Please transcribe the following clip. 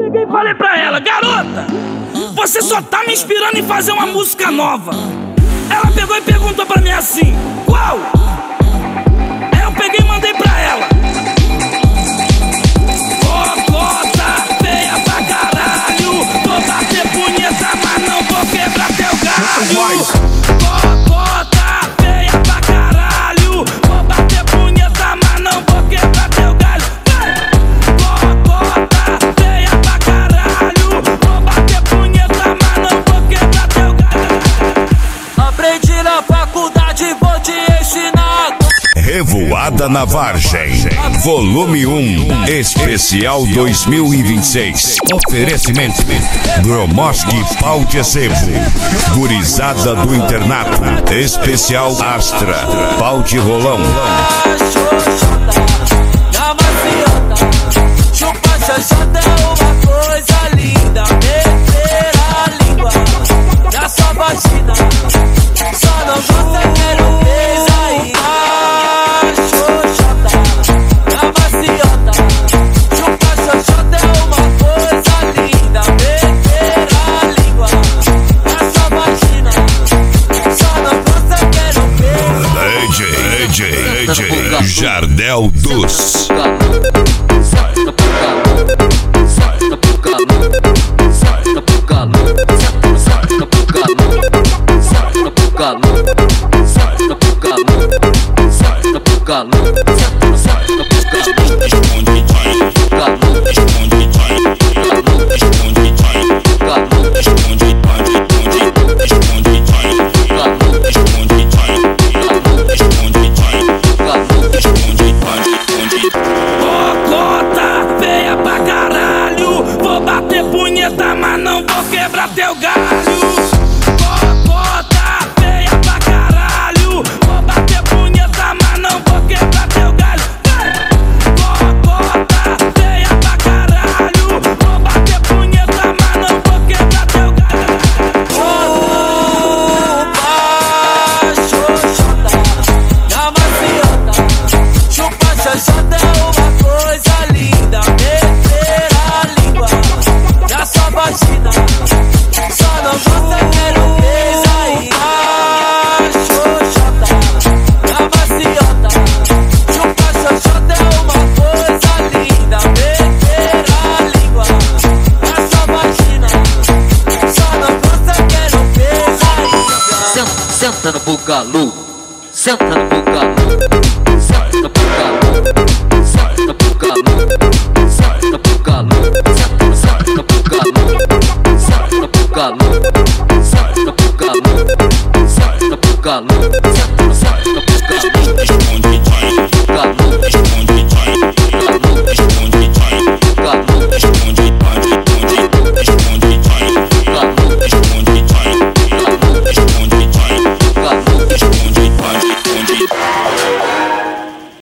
Peguei e falei pra ela: garota, você só tá me inspirando em fazer uma música nova. Ela pegou e perguntou pra mim assim: qual? Aí eu peguei e mandei pra ela: Cocota, feia pra caralho, vou bater punheta, mas não vou quebrar teu galho. Cocota, feia pra caralho, vou bater punheta, mas não vou quebrar teu galho. Cocota, feia pra caralho, vou bater punheta, mas não vou quebrar teu galho. Aprendi na faculdade, vou te ensinar. Revoada na Vargem, volume 1, especial 2026. Oferecimento Gromoski Pau de Sebo, gurizada do internato, especial Astra, pau de rolão. Na maciota, chupa xoxota é uma coisa linda. Meter a língua na sua vagina, só não gosta quero beijo aí. DJ Jardel Dos. Mas não vou quebrar teu galho. Cocota, feia pra caralho, vou bater punheta, mas não vou quebrar teu galho. Cocota, feia pra caralho, vou bater punheta, mas não vou quebrar teu galho. Xoxota, na maciota, chupa xoxota é uma coisa linda. Meter a língua na sua vagina, só não gosta quero beijo aí. Xoxota, na maciota, chupa xoxota é uma coisa linda. Meter a língua na sua vagina, só não gosta quero beijo aí. Senta no bugalu, senta no bugalu, senta no bugalu, senta no bugalu, senta no bugalu, senta no bugalu, senta no bugalu, senta no bugalu, senta no bugalu, senta no bugalu.